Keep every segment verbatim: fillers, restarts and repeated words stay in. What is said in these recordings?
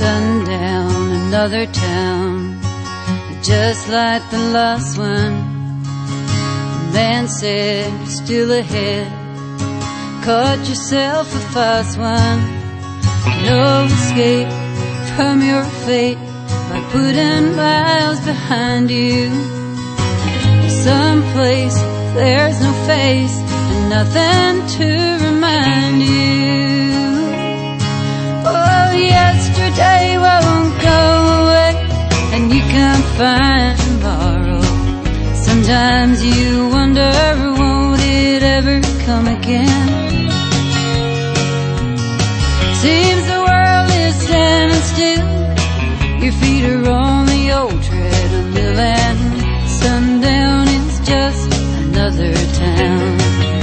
Sundown, another town, just like the last one. The man said, still ahead, caught yourself a fast one. No escape from your fate by putting miles behind you. Someplace there's no face and nothing to remind you. Oh, yesterday won't go away, and you can't find tomorrow. Sometimes you wonder, won't it ever come again? Seems the world is standing still, your feet are on the old treadmill, and sundown is just another town.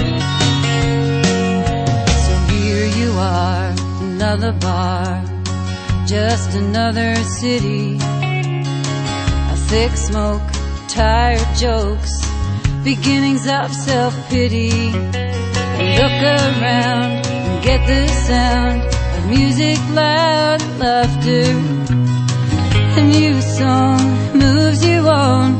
So here you are, another bar, just another city. A thick smoke, tired jokes, beginnings of self-pity. Look around and get the sound of music, loud laughter. A new song moves you on,